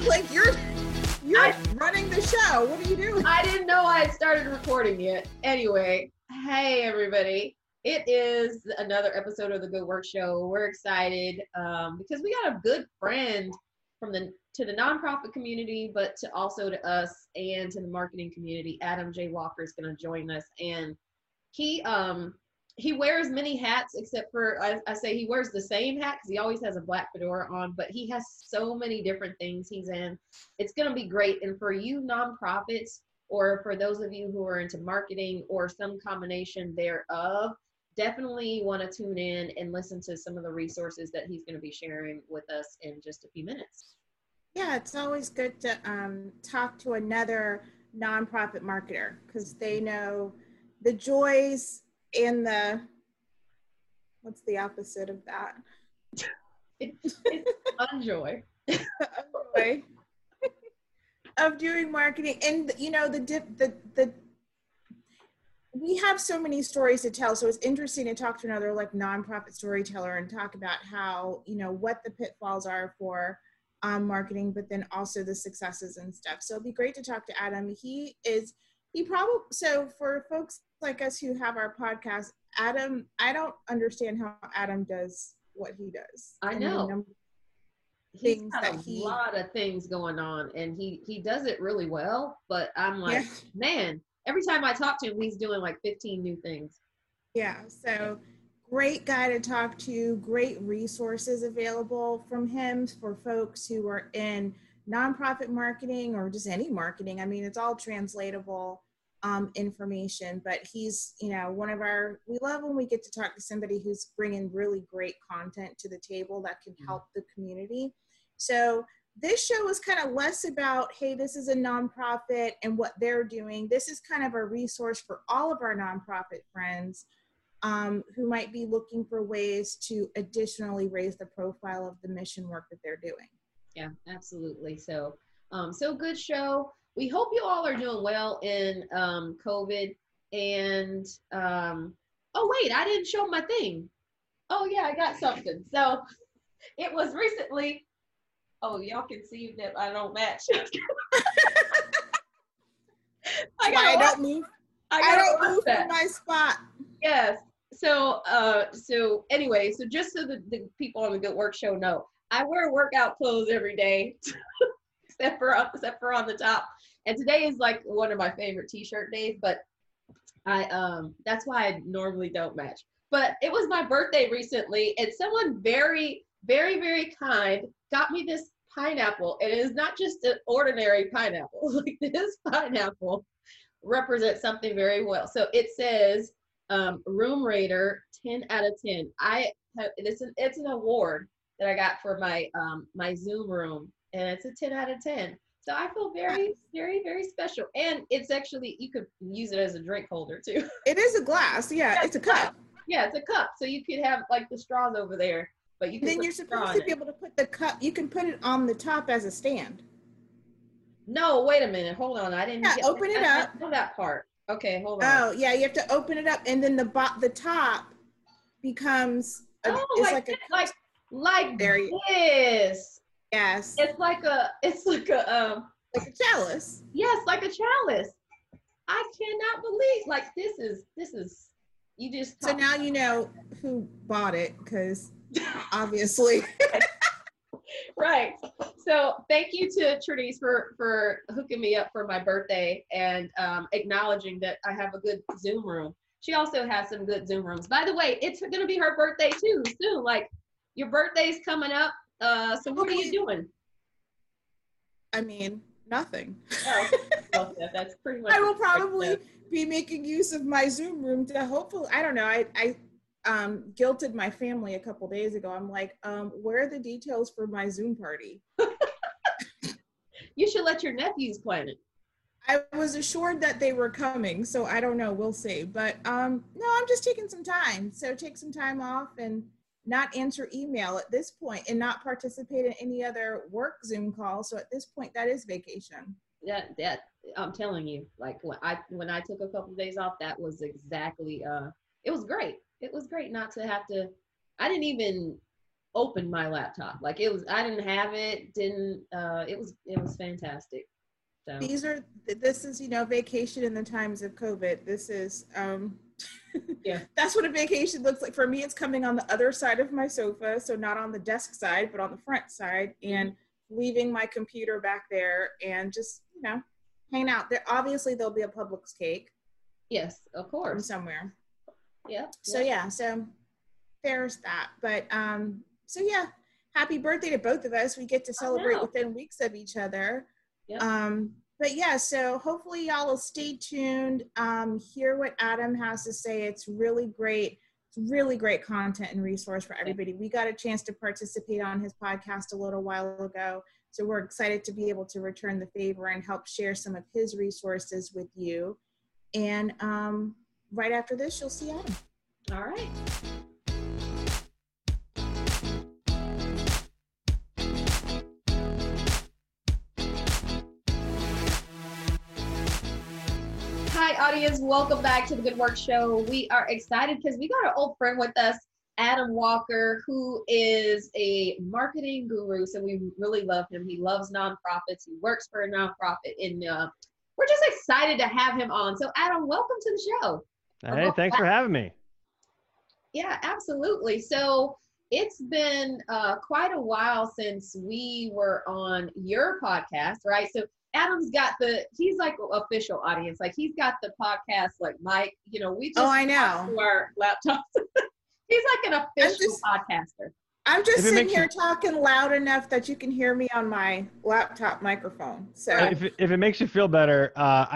like you're running the show. What are you doing? I didn't know I had started recording yet. Anyway, hey everybody. It is another episode of the Good Work Show. We're excited because we got a good friend to the nonprofit community, but also to us and to the marketing community. Adam J. Walker is going to join us, and he wears many hats, except for I say he wears the same hat because he always has a black fedora on, but he has so many different things he's in. It's going to be great. And for you nonprofits, or for those of you who are into marketing or some combination thereof, definitely want to tune in and listen to some of the resources that he's going to be sharing with us in just a few minutes. Yeah, it's always good to talk to another nonprofit marketer because they know the joys and what's the opposite of that? It's unjoy. Unjoy of doing marketing. And you know, we have so many stories to tell, so it's interesting to talk to another like nonprofit storyteller and talk about how, you know, what the pitfalls are for marketing, but then also the successes and stuff. So it'd be great to talk to Adam. So for folks like us who have our podcast, Adam, I don't understand how Adam does what he does. I know. He's got a lot of things going on, and he does it really well, but I'm like, man, every time I talk to him, he's doing like 15 new things. Yeah, so great guy to talk to, great resources available from him for folks who are in nonprofit marketing or just any marketing. I mean, it's all translatable information, but he's, you know, we love when we get to talk to somebody who's bringing really great content to the table that can help the community. So this show is kind of less about, hey, this is a nonprofit and what they're doing. This is kind of a resource for all of our nonprofit friends who might be looking for ways to additionally raise the profile of the mission work that they're doing. Yeah, absolutely. So, good show. We hope you all are doing well in COVID. And, oh wait, I didn't show my thing. Oh yeah, I got something. So it was recently, oh, y'all can see that I don't match. I don't move from my spot. Yes. So anyway, so just so the people on the Good Work Show know, I wear workout clothes every day, except for on the top. And today is like one of my favorite t-shirt days, but that's why I normally don't match. But it was my birthday recently, and someone very, very, very kind got me this pineapple. And it is not just an ordinary pineapple. Like, this pineapple represents something very well. So it says Room Rater 10 out of 10. It's an award that I got for my my Zoom room, and it's a 10 out of 10. So I feel very, very, very special. And it's actually, you could use it as a drink holder too. It is a glass. Yeah, it's a cup. Yeah, it's a cup. So you could have like the straws over there, but you can. Then you're supposed to be able to put the cup. You can put it on the top as a stand. No, wait a minute. Hold on. I didn't. Open it up. I know that part. Okay, hold on. Oh yeah, you have to open it up, and then the top becomes. Like this. Yes. It's like a chalice. Yes, like a chalice. I cannot believe, like, this is you just. So now you know who bought it, because obviously. Right. So thank you to Trinice for hooking me up for my birthday and acknowledging that I have a good Zoom room. She also has some good Zoom rooms. By the way, it's going to be her birthday too soon. Like, your birthday's coming up. So what are you doing? I mean, nothing. Oh, well, that's pretty much. I will probably be making use of my Zoom room to hopefully, I don't know, I guilted my family a couple days ago. I'm like, where are the details for my Zoom party? You should let your nephews plan it. I was assured that they were coming, so I don't know, we'll see. But no, I'm just taking some time. So take some time off and not answer email at this point and not participate in any other work Zoom calls. So at this point, that is vacation. That I'm telling you, like, when I took a couple of days off, that was exactly, it was great. It was great not to have to, I didn't even opened my laptop. Like it was, I didn't have it, it was fantastic. So This is, vacation in the times of COVID. This is, yeah. that's what a vacation looks like. For me, it's coming on the other side of my sofa. So not on the desk side, but on the front side, and leaving my computer back there and just, hanging out there. Obviously there'll be a Publix cake. Yes, of course. From somewhere. Yeah. So yeah, so there's that. But so yeah, happy birthday to both of us. We get to celebrate within weeks of each other. Yep. But yeah, so hopefully y'all will stay tuned, hear what Adam has to say. It's really great. It's really great content and resource for everybody. We got a chance to participate on his podcast a little while ago. So we're excited to be able to return the favor and help share some of his resources with you. And right after this, you'll see Adam. All right. Hi, audience. Welcome back to the Good Work Show. We are excited because we got an old friend with us, Adam Walker, who is a marketing guru. So we really love him. He loves nonprofits. He works for a nonprofit, and we're just excited to have him on. So Adam, welcome to the show. Hey, thanks for having me. Yeah, absolutely. So it's been quite a while since we were on your podcast, right? So Adam's got he's like official audience. Like he's got the podcast, like Mike, we just I know. To our laptops. He's like an official podcaster. I'm just sitting here talking loud enough that you can hear me on my laptop microphone. So if it makes you feel better,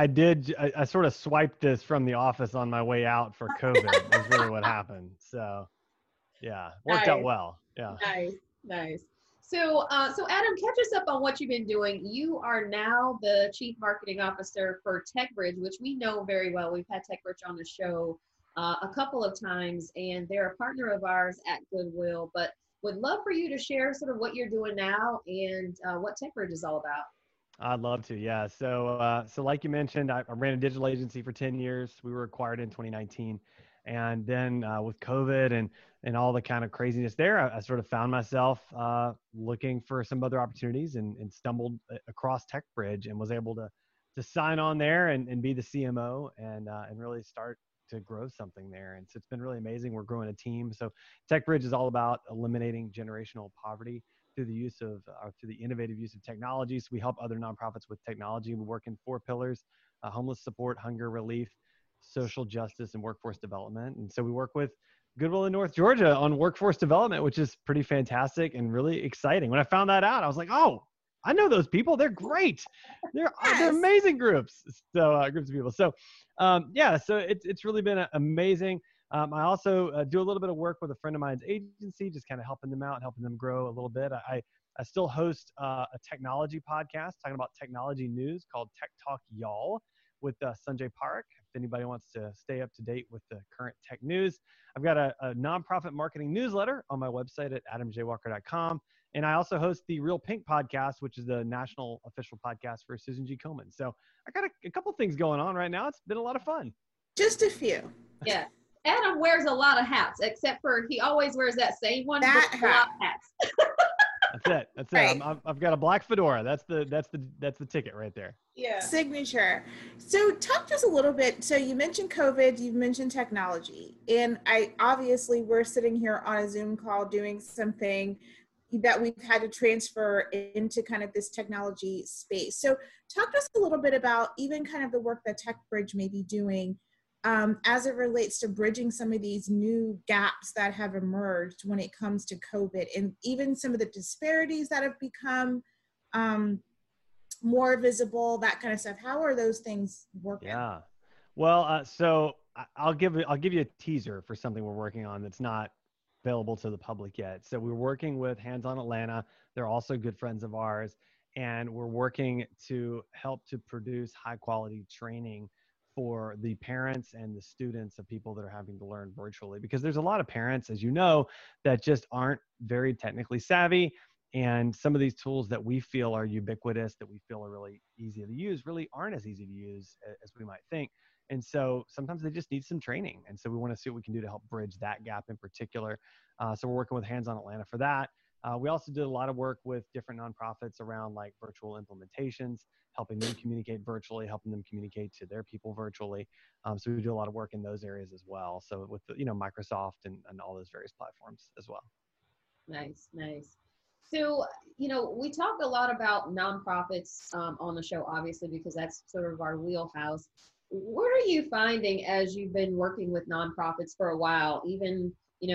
I sort of swiped this from the office on my way out for COVID. That's really what happened. So yeah, worked out well. Yeah. Nice. So Adam, catch us up on what you've been doing. You are now the Chief Marketing Officer for TechBridge, which we know very well. We've had TechBridge on the show a couple of times, and they're a partner of ours at Goodwill, but would love for you to share sort of what you're doing now and what TechBridge is all about. I'd love to. Yeah. So like you mentioned, I ran a digital agency for 10 years. We were acquired in 2019. And then with COVID and all the kind of craziness there, I sort of found myself looking for some other opportunities and stumbled across TechBridge and was able to sign on there and be the CMO and really start to grow something there. And so it's been really amazing. We're growing a team. So TechBridge is all about eliminating generational poverty through the innovative use of technology. So we help other nonprofits with technology. We work in 4 pillars: homeless support, hunger relief, social justice, and workforce development. And so we work with Goodwill in North Georgia on workforce development, which is pretty fantastic and really exciting. When I found that out, I was like, oh, I know those people. They're great. They're amazing groups. So groups of people. So so it's really been amazing. I also do a little bit of work with a friend of mine's agency, just kind of helping them out, helping them grow a little bit. I still host a technology podcast talking about technology news called Tech Talk Y'all with Sanjay Parekh. If anybody wants to stay up to date with the current tech news, I've got a nonprofit marketing newsletter on my website at adamjwalker.com. And I also host the Real Pink podcast, which is the national official podcast for Susan G. Komen. So I got a couple things going on right now. It's been a lot of fun. Just a few. Yeah. Adam wears a lot of hats, except for he always wears that same one. That hats. That's it. Right. I've got a black fedora. That's the ticket right there. Yeah. Signature. So talk to us a little bit. So you mentioned COVID, you've mentioned technology, and we're sitting here on a Zoom call doing something that we've had to transfer into kind of this technology space. So talk to us a little bit about even kind of the work that TechBridge may be doing as it relates to bridging some of these new gaps that have emerged when it comes to COVID, and even some of the disparities that have become more visible, that kind of stuff. How are those things working? Yeah. Well, so I'll give you a teaser for something we're working on that's not available to the public yet. So we're working with Hands On Atlanta. They're also good friends of ours, and we're working to help to produce high quality training for the parents and the students of people that are having to learn virtually, because there's a lot of parents, as you know, that just aren't very technically savvy. And some of these tools that we feel are ubiquitous, that we feel are really easy to use, really aren't as easy to use as we might think. And so sometimes they just need some training. And so we want to see what we can do to help bridge that gap in particular. So we're working with Hands On Atlanta for that. We also did a lot of work with different nonprofits around like virtual implementations, helping them communicate virtually, helping them communicate to their people virtually. So we do a lot of work in those areas as well. So with the, Microsoft and all those various platforms as well. Nice, nice. So, we talk a lot about nonprofits on the show, obviously, because that's sort of our wheelhouse. What are you finding as you've been working with nonprofits for a while, even,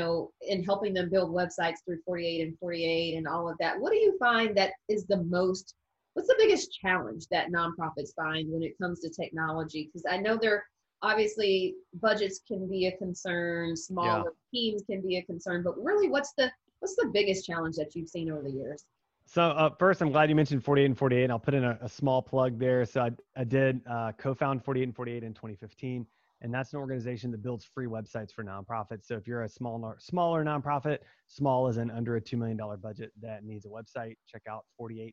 in helping them build websites through 48 and 48 and all of that? What do you find that is what's the biggest challenge that nonprofits find when it comes to technology? Because I know obviously budgets can be a concern, smaller teams can be a concern, but really what's the biggest challenge that you've seen over the years? So first, I'm glad you mentioned 48 and 48. I'll put in a small plug there. So I did co-found 48 and 48 in 2015, and that's an organization that builds free websites for nonprofits. So if you're a smaller nonprofit, small as in under a $2 million budget that needs a website, check out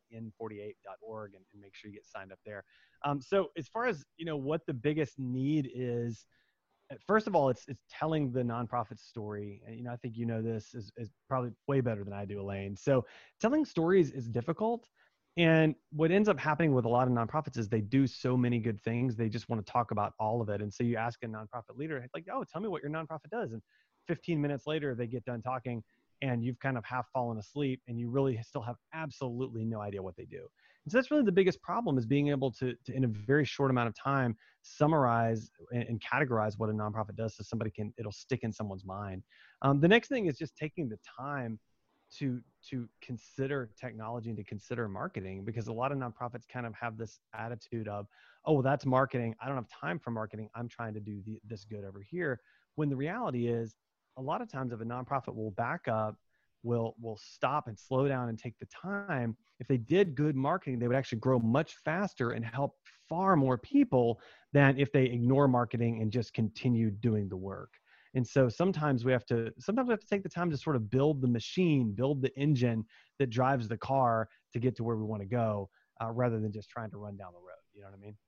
48in48.org and make sure you get signed up there. So as far as what the biggest need is, first of all, it's telling the nonprofit story. And, I think this is probably way better than I do, Elaine. So telling stories is difficult. And what ends up happening with a lot of nonprofits is they do so many good things. They just want to talk about all of it. And so you ask a nonprofit leader, like, oh, tell me what your nonprofit does. And 15 minutes later, they get done talking and you've kind of half fallen asleep and you really still have absolutely no idea what they do. And so that's really the biggest problem, is being able to in a very short amount of time, summarize and categorize what a nonprofit does so it'll stick in someone's mind. The next thing is just taking the time to consider technology and to consider marketing, because a lot of nonprofits kind of have this attitude of, oh, well, that's marketing. I don't have time for marketing. I'm trying to do this good over here. When the reality is, a lot of times if a nonprofit will back up, will stop and slow down and take the time, if they did good marketing, they would actually grow much faster and help far more people than if they ignore marketing and just continue doing the work. And so sometimes we have to take the time to sort of build the machine, build the engine that drives the car to get to where we want to go, rather than just trying to run down the road. You know what I mean?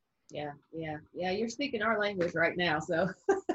Yeah. You're speaking our language right now. So,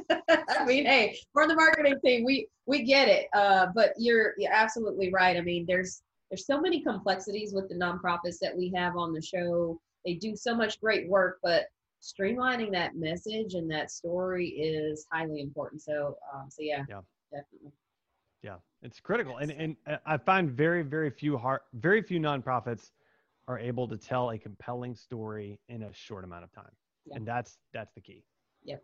I mean, hey, for the marketing team, we get it. But you're absolutely right. I mean, there's so many complexities with the nonprofits that we have on the show. They do so much great work, but streamlining that message and that story is highly important. So yeah, definitely. Yeah, it's critical. And I find very, very few nonprofits are able to tell a compelling story in a short amount of time. Yeah. And that's the key. Yep.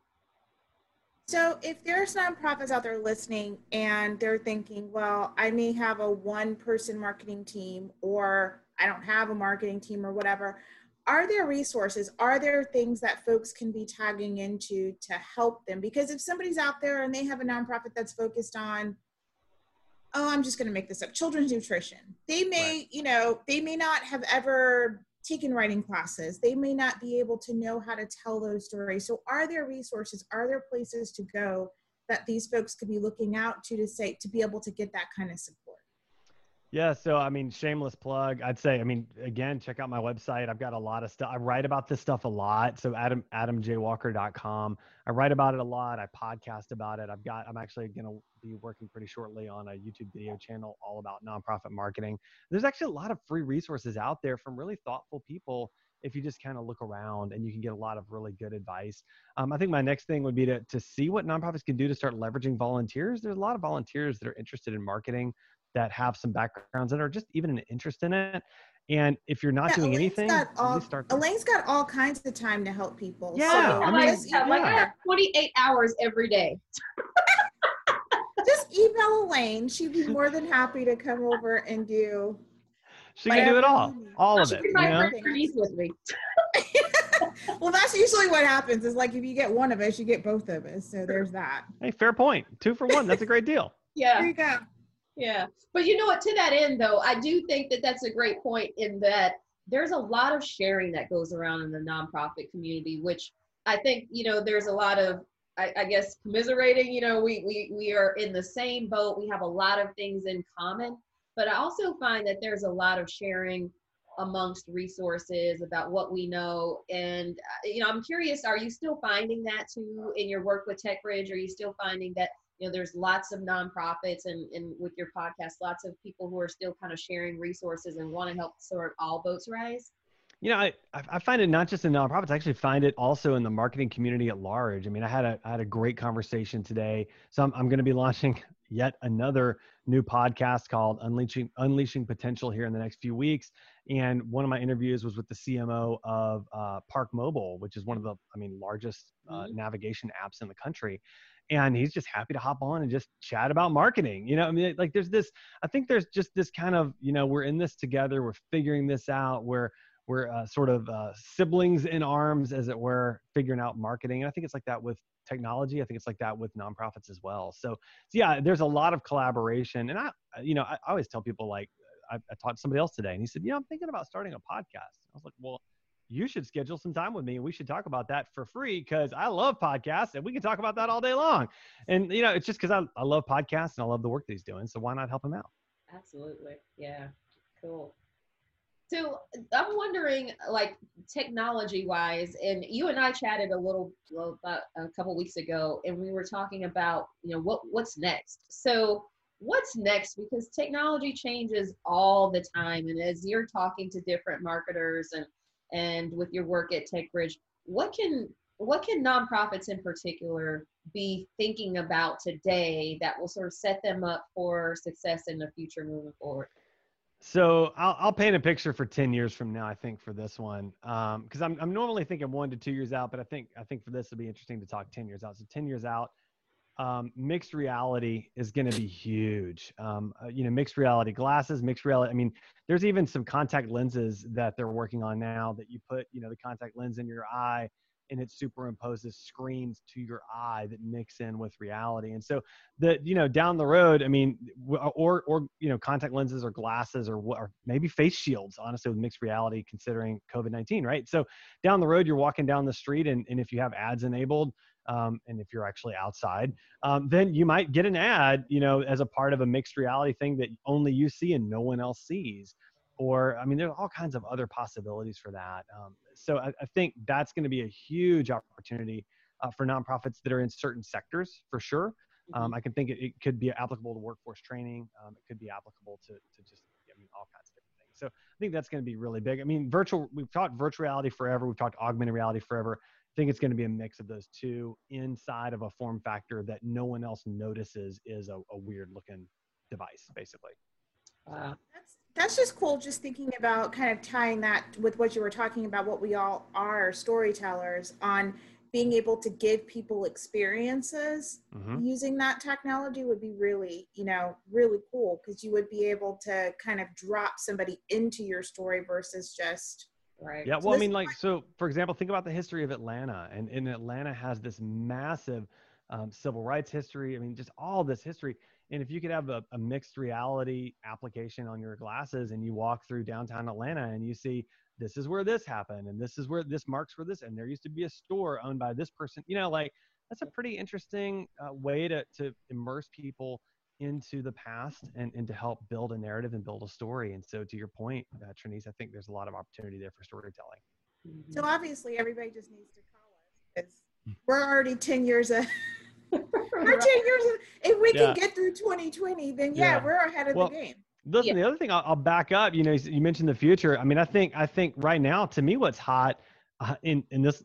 So if there's nonprofits out there listening and they're thinking, well, I may have a one-person marketing team, or I don't have a marketing team or whatever, are there resources? Are there things that folks can be tagging into to help them? Because if somebody's out there and they have a nonprofit that's focused on, oh, I'm just going to make this up, children's nutrition, they may, right. They may not have ever taken writing classes. They may not be able to know how to tell those stories. So are there resources? Are there places to go that these folks could be looking out to be able to get that kind of support? Yeah. So, I mean, shameless plug, I'd say, again, check out my website. I've got a lot of stuff. I write about this stuff a lot. So adamjwalker.com. I write about it a lot. I podcast about it. I'm actually going to be working pretty shortly on a YouTube video channel all about nonprofit marketing. There's actually a lot of free resources out there from really thoughtful people if you just kind of look around, and you can get a lot of really good advice. I think my next thing would be to see what nonprofits can do to start leveraging volunteers. There's a lot of volunteers that are interested in marketing, that have some backgrounds and are just even an interest in it. And if you're not doing anything, Elaine's got all kinds of time to help people. Yeah. So, I have 28 hours every day. Just email Elaine. She'd be more than happy to come over and do. She can do it all of it. With me. Well, that's usually what happens, is like, if you get one of us, you get both of us. So there's that. Hey, fair point. 2 for 1. That's a great deal. Yeah. There you go. Yeah. But you know what, to that end though, I do think that that's a great point, in that there's a lot of sharing that goes around in the nonprofit community, which I think, there's a lot of, I guess, commiserating, we are in the same boat. We have a lot of things in common. but I also find that there's a lot of sharing amongst resources about what we know. And, I'm curious, are you still finding that too in your work with TechBridge? Are you still finding that, there's lots of nonprofits and with your podcast, lots of people who are still kind of sharing resources and want to help sort of all boats rise? I find it not just in nonprofits. I actually find it also in the marketing community at large. I mean, I had a great conversation today. So I'm going to be launching yet another new podcast called Unleashing Potential here in the next few weeks. And one of my interviews was with the CMO of Park Mobile, which is one of the, largest navigation apps in the country. And he's just happy to hop on and just chat about marketing. I think there's just this kind of, we're in this together. We're figuring this out. We're sort of siblings in arms, as it were, figuring out marketing. And I think it's like that with technology. I think it's like that with nonprofits as well. So yeah, there's a lot of collaboration. And I always tell people, like, I talked to somebody else today and he said, I'm thinking about starting a podcast. I was like, well, you should schedule some time with me and we should talk about that for free, because I love podcasts and we can talk about that all day long. And, it's just because I love podcasts and I love the work that he's doing. So why not help him out? Absolutely. Yeah. Cool. So I'm wondering, like, technology wise, and you and I chatted about a couple weeks ago, and we were talking about, what's next. So what's next? Because technology changes all the time. And as you're talking to different marketers and with your work at TechBridge, what can nonprofits in particular be thinking about today that will sort of set them up for success in the future moving forward? So I'll paint a picture for 10 years from now, I think, for this one, because I'm normally thinking 1 to 2 years out, but I think for this it'll be interesting to talk 10 years out. So 10 years out, mixed reality is going to be huge. Mixed reality glasses, mixed reality. I mean, there's even some contact lenses that they're working on now that you put, the contact lens in your eye and it superimposes screens to your eye that mix in with reality. And so down the road, I mean, or contact lenses or glasses or maybe face shields, honestly, with mixed reality, considering COVID-19, right? So down the road, you're walking down the street and if you have ads enabled, and if you're actually outside, then you might get an ad, as a part of a mixed reality thing that only you see and no one else sees. Or, I mean, there's all kinds of other possibilities for that. So I think that's going to be a huge opportunity for nonprofits that are in certain sectors, for sure. I can think it could be applicable to workforce training. It could be applicable to just, all kinds of different things. So I think that's going to be really big. I mean, we've talked virtual reality forever. We've talked augmented reality forever. I think it's going to be a mix of those two inside of a form factor that no one else notices is a weird looking device, basically. Wow. That's just cool. Just thinking about kind of tying that with what you were talking about, what we all are, storytellers, on being able to give people experiences using that technology would be really, really cool, because you would be able to kind of drop somebody into your story versus just. Right. Yeah. Well, I mean, so for example, think about the history of Atlanta, and Atlanta has this massive civil rights history. I mean, just all this history. And if you could have a mixed reality application on your glasses and you walk through downtown Atlanta and you see, this is where this happened and this is where this marks where this, and there used to be a store owned by this person, that's a pretty interesting way to immerse people into the past and to help build a narrative and build a story. And so to your point, Trenise, I think there's a lot of opportunity there for storytelling. So obviously everybody just needs to call us, because we're already 10 years We're 10 years. If we can get through 2020, then we're ahead of the game. Listen, the other thing I'll back up, you mentioned the future. I mean, I think right now, to me, what's hot in this,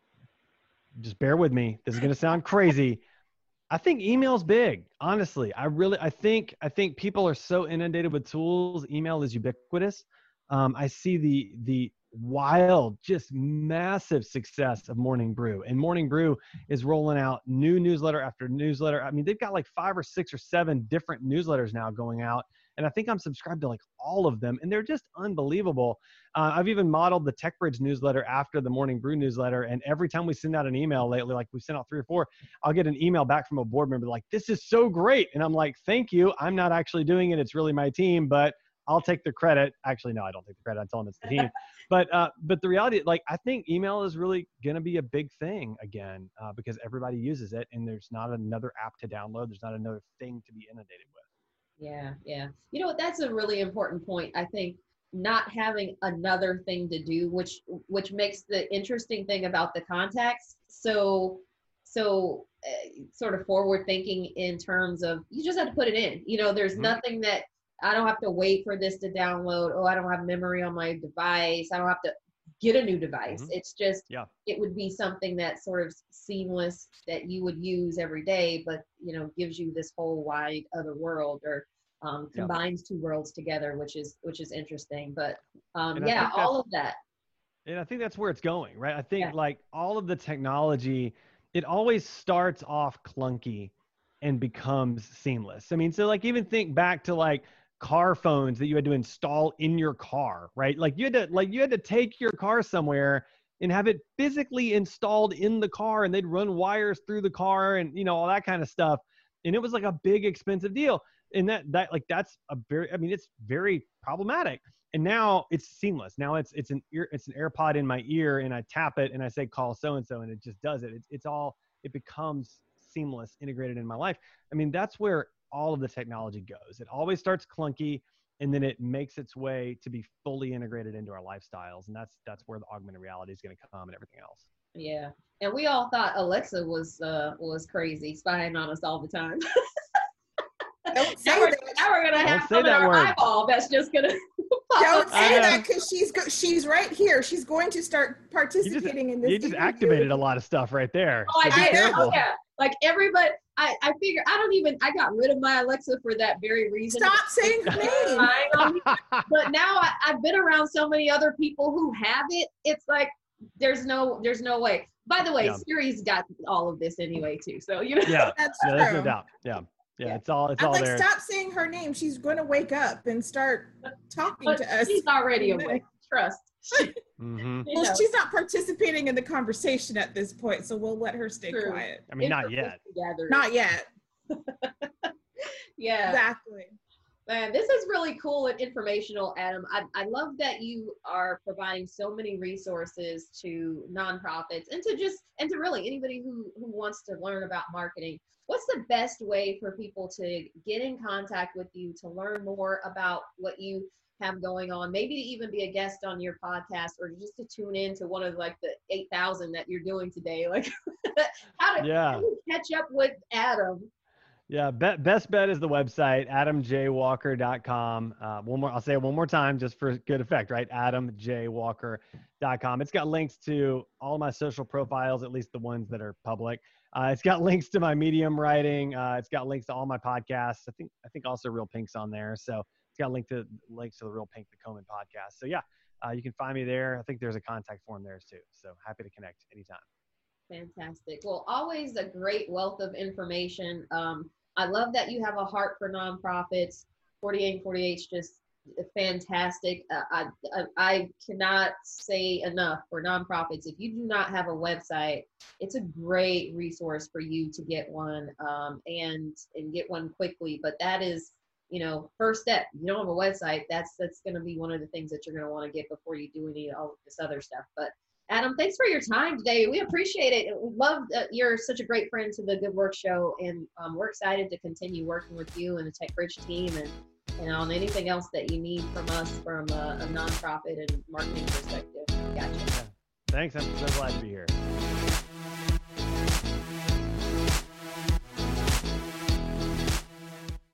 just bear with me, this is going to sound crazy. I think email's big. Honestly, I think people are so inundated with tools. Email is ubiquitous. I see the wild, just massive success of Morning Brew, and Morning Brew is rolling out new newsletter after newsletter. I mean, they've got like 5 or 6 or 7 different newsletters now going out, and I think I'm subscribed to like all of them, and they're just unbelievable. I've even modeled the TechBridge newsletter after the Morning Brew newsletter, and every time we send out an email lately, like we've sent out 3 or 4, I'll get an email back from a board member like, "This is so great," and I'm like, "Thank you. I'm not actually doing it. It's really my team, but I'll take the credit." Actually, no, I don't take the credit. I tell them it's the team. But the reality, like, I think email is really going to be a big thing again, because everybody uses it, and there's not another app to download. There's not another thing to be inundated with. Yeah, yeah. You know what? That's a really important point. I think not having another thing to do, which makes the interesting thing about the contacts sort of forward thinking in terms of you just have to put it in. There's nothing that I don't have to wait for this to download. Oh, I don't have memory on my device. I don't have to get a new device. It's just, it would be something that's sort of seamless that you would use every day, but, gives you this whole wide other world, or combines two worlds together, which is interesting. But all of that. And I think that's where it's going, right? I think like all of the technology, it always starts off clunky and becomes seamless. I mean, so like even think back to like car phones that you had to install in your car, right? Like you had to take your car somewhere and have it physically installed in the car, and they'd run wires through the car and all that kind of stuff. And it was like a big expensive deal. And that's it's very problematic. And now it's seamless. Now it's an AirPod in my ear, and I tap it and I say call so and so, and it just does it. It becomes seamless, integrated in my life. I mean, that's where all of the technology goes. It always starts clunky, and then it makes its way to be fully integrated into our lifestyles. And that's where the augmented reality is going to come and everything else. Yeah. And we all thought Alexa was crazy, spying on us all the time. Don't say now that. Now we're going to have some in our eyeball that's just going to Don't say that, because she's right here. She's going to start participating in this. You just activated a lot of stuff right there. Oh, I did. Oh, yeah. Like everybody, I figure I got rid of my Alexa for that very reason. Stop saying her name. But now I've been around so many other people who have it. It's like, there's no way. By the way, Siri's got all of this anyway too. So that's true. There's no doubt. Yeah, it's all there. Stop saying her name. She's going to wake up and start talking to us. She's already awake. Trust. Well, she's not participating in the conversation at this point, so we'll let her stay quiet. I mean, not yet. Not yet. Yeah. Exactly. Man, this is really cool and informational, Adam. I love that you are providing so many resources to nonprofits and to really anybody who wants to learn about marketing. What's the best way for people to get in contact with you, to learn more about what you have going on, maybe to even be a guest on your podcast, or just to tune in to one of like the 8,000 that you're doing today? Like how do you catch up with Adam? Yeah, best bet is the website, adamjwalker.com. I'll say it one more time just for good effect, right? adamjwalker.com. It's got links to all of my social profiles, at least the ones that are public. It's got links to my Medium writing. It's got links to all my podcasts. I think also Real Pink's on there. So it's got links to the Real Pink, the Komen podcast. So you can find me there. I think there's a contact form there too. So happy to connect anytime. Fantastic. Well, always a great wealth of information. I love that you have a heart for nonprofits. 4848 is just fantastic. I cannot say enough for nonprofits. If you do not have a website, it's a great resource for you to get one, and get one quickly. But that is, first step. You don't have a website. That's going to be one of the things that you're going to want to get before you do all of this other stuff. But Adam, thanks for your time today. We appreciate it. We love that you're such a great friend to the Good Work Show, and we're excited to continue working with you and the TechBridge team, and on anything else that you need from us from a nonprofit and marketing perspective. Gotcha. Thanks. I'm so glad to be here.